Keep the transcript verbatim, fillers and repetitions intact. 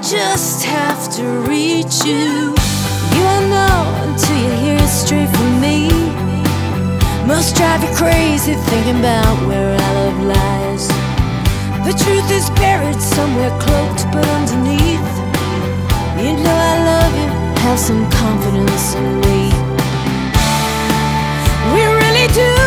just have to reach you. You won't know until you hear it straight from me. Must drive you crazy thinking about where our love lies. The truth is buried somewhere cloaked, but underneath, you know I love you, have some confidence in me. We really do.